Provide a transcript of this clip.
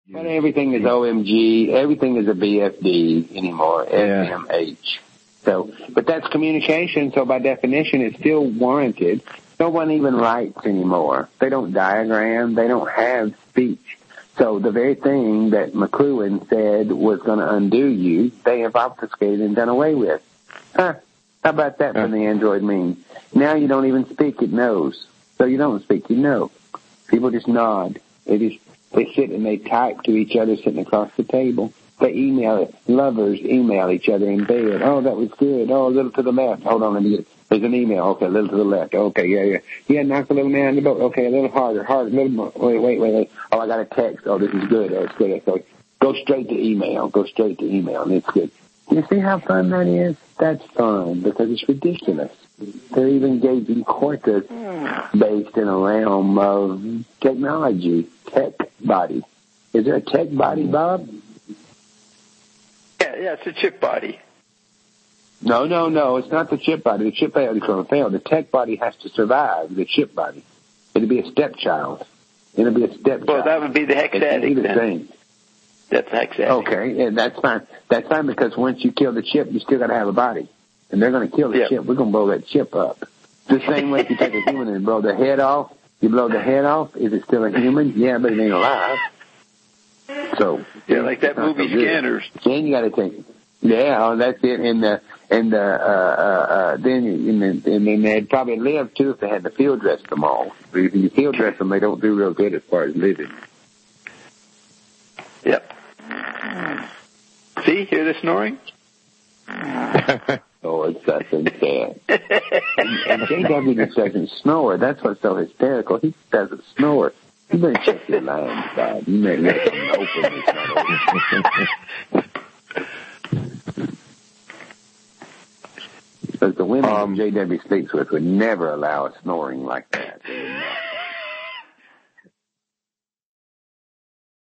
But everything is OMG. Everything is a BFD anymore. SMH. So, but that's communication. So by definition, it's still warranted. No one even writes anymore. They don't diagram. They don't have speech. So the very thing that McLuhan said was going to undo you, they have obfuscated and done away with. Huh. How about that for the Android meme? Now you don't even speak, it knows. So you don't speak, you know. People just nod. They sit and they type to each other sitting across the table. They email it. Lovers email each other in bed. Oh, that was good. Oh, a little to the left. Hold on, let me get it. There's an email. Okay, a little to the left. Okay, yeah. Yeah, knock a little man in the boat. Okay, a little harder, a little more. Wait. Oh, I got a text. Oh, this is good. Oh, it's good. So go straight to email. And it's good. You see how fun that is? That's fun because it's ridiculous. They're even engaging courses based in a realm of technology, tech body. Is there a tech body, Bob? Yeah, it's a chip body. No, it's not the chip body. The chip body is going to fail. The tech body has to survive the chip body. It'll be a stepchild. Well, that would be the hexatic then. That's hexatic. Okay, yeah, that's fine. That's fine because once you kill the chip, you still got to have a body. And they're going to kill the chip. We're going to blow that chip up. The same way if you take a human and blow the head off, you blow the head off, is it still a human? Yeah, but it ain't alive. So yeah, like that movie Scanners. Then you got to think. Yeah, that's it. Then they'd probably live too if they had to field dress them all. But if you field dress them, they don't do real good as far as living. Yep. See, hear the snoring? Oh, it's such and sad. And JW just doesn't snore. That's what's so hysterical. He doesn't snore. You better check your lines, Bob. You may let them open this. Because the women JW speaks with would never allow a snoring like that.